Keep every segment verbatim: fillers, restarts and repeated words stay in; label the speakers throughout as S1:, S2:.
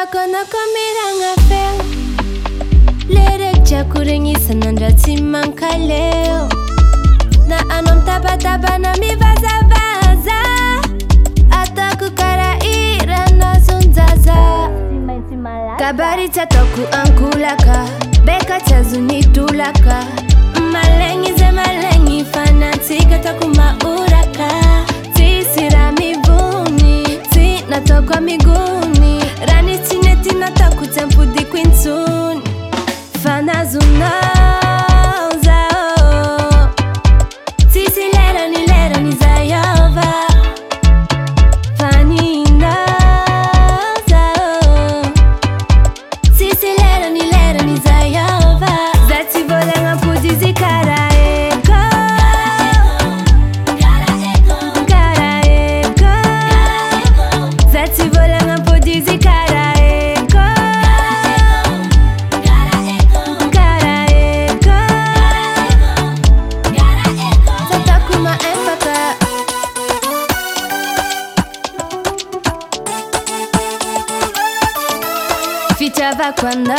S1: vakona komiranga fel Lerek chakurengisa nandratsimanka leo Na anom taba-taba na mivaza-vaza Ataku karaira na zunzaza Kabari tatoku ankulaka Beka tazunitulaka Malengi ze malengi fanatika taku mauraka Tisira mivuni Tina tokwa miguni Rani tineti na taku tempu di quintuni Fanazuna Fichava quando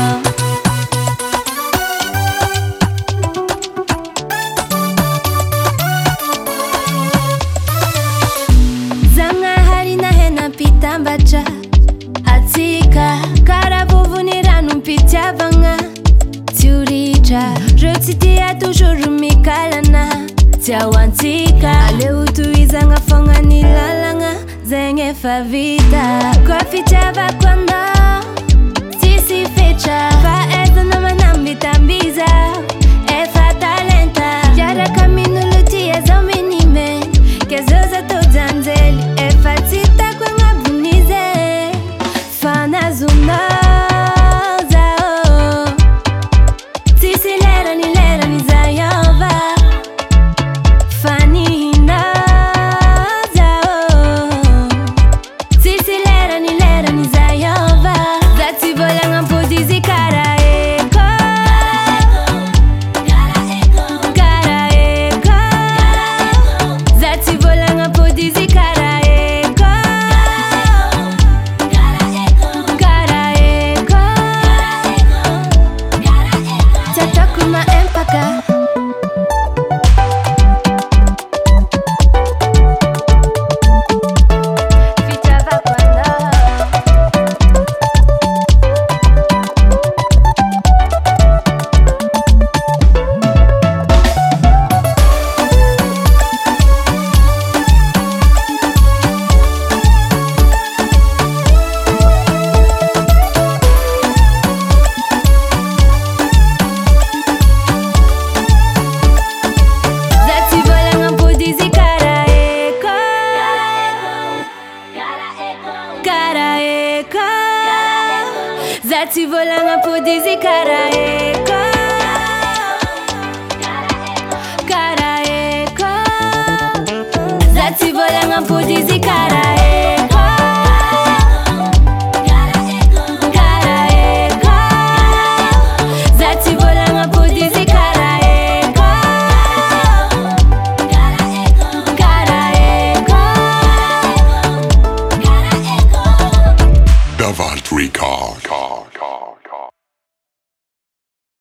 S1: Zanga harina hena pitambacha Atika karavuvunira numpitiavanga Tiuricha Rotitia toujours mikalana Tiawantika Aleutuizanga fonga nilalanga Zenge favita Kwa fichava quando Faeza na manambi tambiza Efa talenta Yara kamino lutia za minime Kezoza to zanzeli Efa tita kwa ngabunize Fana zuna zao Tisi lera ni lera ni zayova Fani hina zao Tisi lera ni lera ni zayova Zati vola ngampo dizi kara eko Kara eko Zati vola ngampo dizi kara eko Kara eko Tatakuma empaka Zati volanga podizi kara eko Kara eko Zati volanga podizi kara eko Kara eko Zati volanga podizi kara eko Kara eko
S2: Davalt Record.